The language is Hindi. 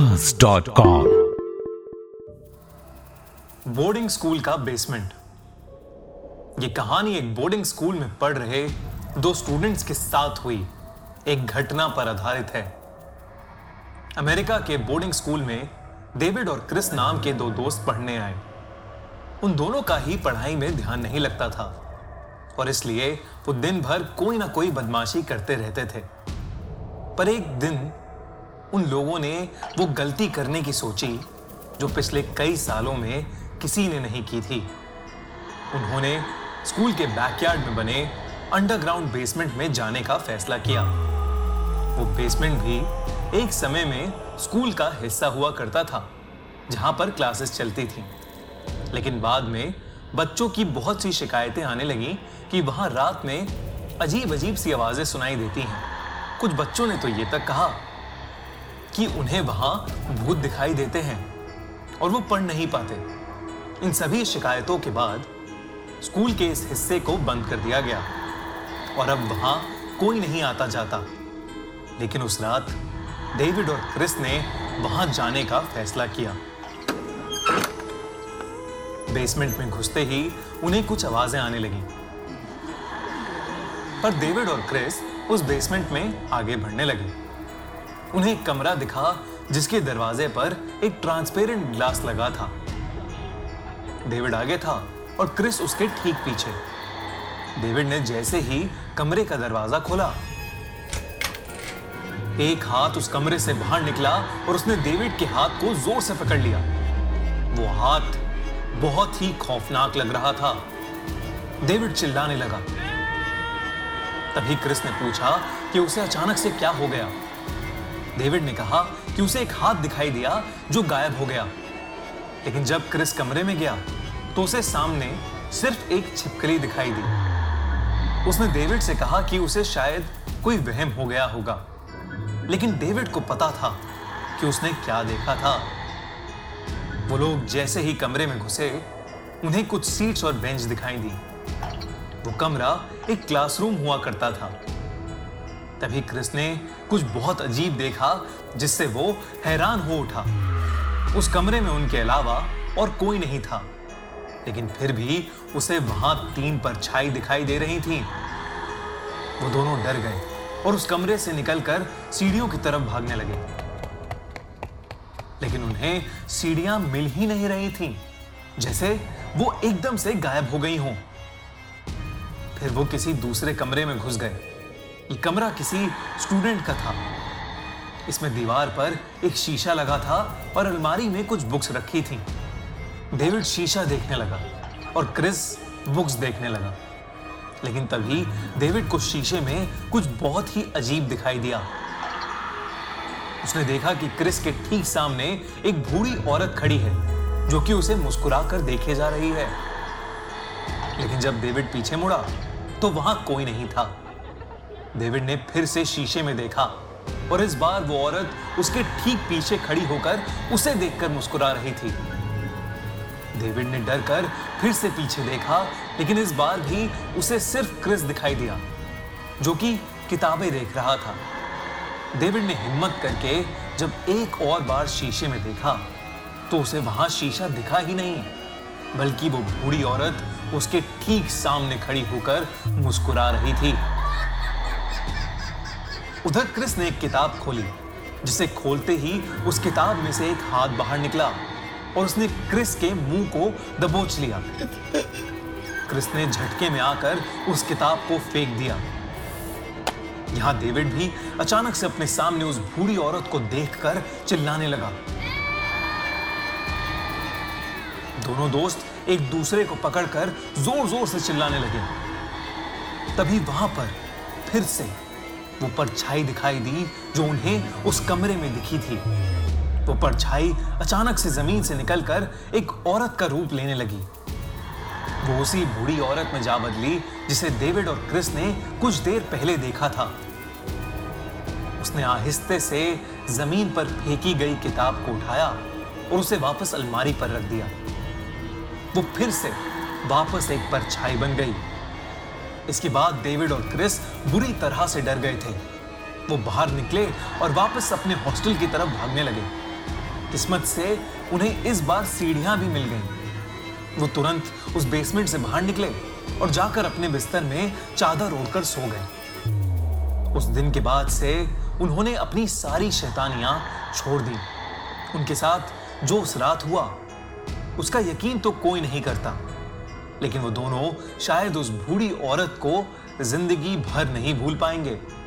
aryaas.com। बोर्डिंग स्कूल का बेसमेंट। ये कहानी एक बोर्डिंग स्कूल में पढ़ रहे दो स्टूडेंट्स के साथ हुई एक घटना पर आधारित है। अमेरिका के बोर्डिंग स्कूल में डेविड और क्रिस नाम के दो दोस्त पढ़ने आए। उन दोनों का ही पढ़ाई में ध्यान नहीं लगता था और इसलिए वो दिन भर कोई ना कोई बदमाशी करते रहते थे। पर एक दिन उन लोगों ने वो गलती करने की सोची जो पिछले कई सालों में किसी ने नहीं की थी। उन्होंने स्कूल के बैकयार्ड में बने अंडरग्राउंड बेसमेंट में जाने का फैसला किया। वो बेसमेंट भी एक समय में स्कूल का हिस्सा हुआ करता था जहां पर क्लासेस चलती थीं। लेकिन बाद में बच्चों की बहुत सी शिकायतें आने लगी कि वहां रात में अजीब अजीब सी आवाजें सुनाई देती हैं। कुछ बच्चों ने तो ये तक कहा कि उन्हें वहां भूत दिखाई देते हैं और वो पढ़ नहीं पाते। इन सभी शिकायतों के बाद स्कूल के इस हिस्से को बंद कर दिया गया और अब वहां कोई नहीं आता जाता। लेकिन उस रात डेविड और क्रिस ने वहां जाने का फैसला किया। बेसमेंट में घुसते ही उन्हें कुछ आवाजें आने लगीं। पर डेविड और क्रिस उस बेसमेंट में आगे बढ़ने लगे। उन्हें एक कमरा दिखा जिसके दरवाजे पर एक ट्रांसपेरेंट ग्लास लगा था। डेविड आगे था और क्रिस उसके ठीक पीछे। डेविड ने जैसे ही कमरे का दरवाजा खोला, एक हाथ उस कमरे से बाहर निकला और उसने डेविड के हाथ को जोर से पकड़ लिया। वो हाथ बहुत ही खौफनाक लग रहा था। डेविड चिल्लाने लगा। तभी क्रिस ने पूछा कि उसे अचानक से क्या हो गया। डेविड ने कहा कि उसे एक हाथ दिखाई दिया जो गायब हो गया। लेकिन जब क्रिस कमरे में गया तो उसे सामने सिर्फ एक छिपकली दिखाई दी। उसने डेविड से कहा कि उसे शायद कोई वहम हो गया होगा। लेकिन डेविड को पता था कि उसने क्या देखा था। वो लोग जैसे ही कमरे में घुसे उन्हें कुछ सीट्स और बेंच दिखाई दी। वो कमरा एक क्लासरूम हुआ करता था। तभी क्रिस ने कुछ बहुत अजीब देखा जिससे वो हैरान हो उठा। उस कमरे में उनके अलावा और कोई नहीं था, लेकिन फिर भी उसे वहां 3 परछाई दिखाई दे रही थी। वो दोनों डर गए और उस कमरे से निकलकर सीढ़ियों की तरफ भागने लगे। लेकिन उन्हें सीढ़ियां मिल ही नहीं रही थीं, जैसे वो एकदम से गायब हो गई हों। फिर वो किसी दूसरे कमरे में घुस गए। ये कमरा किसी स्टूडेंट का था। इसमें दीवार पर एक शीशा लगा था और अलमारी में कुछ बुक्स रखी थीं। डेविड शीशा देखने लगा और क्रिस बुक्स देखने लगा। लेकिन तभी डेविड को शीशे में कुछ बहुत ही अजीब दिखाई दिया। उसने देखा कि क्रिस के ठीक सामने एक बूढ़ी औरत खड़ी है जो कि उसे मुस्कुराकर देखे जा रही है। लेकिन जब डेविड पीछे मुड़ा तो वहां कोई नहीं था। डेविड ने फिर से शीशे में देखा और इस बार वो औरत उसके ठीक पीछे खड़ी होकर उसे देखकर मुस्कुरा रही थी। डेविड ने डर कर फिर से पीछे देखा, लेकिन इस बार भी उसे सिर्फ क्रिस दिखाई दिया जो कि किताबें देख रहा था। डेविड ने हिम्मत करके जब एक और बार शीशे में देखा तो उसे वहां शीशा दिखा ही नहीं, बल्कि वो बूढ़ी औरत उसके ठीक सामने खड़ी होकर मुस्कुरा रही थी। उधर क्रिस ने एक किताब खोली, जिसे खोलते ही उस किताब में से एक हाथ बाहर निकला और उसने क्रिस के मुंह को दबोच लिया। क्रिस ने झटके में आकर उस किताब को फेंक दिया। यहां डेविड भी अचानक से अपने सामने उस बूढ़ी औरत को देखकर चिल्लाने लगा। दोनों दोस्त एक दूसरे को पकड़कर जोर जोर से चिल्लाने लगे। तभी वहां पर फिर से वो परछाई दिखाई दी जो उन्हें उस कमरे में दिखी थी। वो परछाई अचानक से जमीन से निकलकर एक औरत का रूप लेने लगी। वो उसी बूढ़ी औरत में जा बदली जिसे डेविड और क्रिस ने कुछ देर पहले देखा था। उसने आहिस्ते से जमीन पर फेंकी गई किताब को उठाया और उसे वापस अलमारी पर रख दिया। वो फिर से वापस एक परछाई बन गई। इसके बाद डेविड और क्रिस बुरी तरह से डर गए थे। वो बाहर निकले और वापस अपने हॉस्टल की तरफ भागने लगे। किस्मत से उन्हें इस बार सीढ़ियां भी मिल गईं। वो तुरंत उस बेसमेंट से बाहर निकले और जाकर अपने बिस्तर में चादर ओढ़कर सो गए। उस दिन के बाद से उन्होंने अपनी सारी शैतानियां छोड़ दी। उनके साथ जो उस रात हुआ उसका यकीन तो कोई नहीं करता, लेकिन वो दोनों शायद उस बूढ़ी औरत को जिंदगी भर नहीं भूल पाएंगे।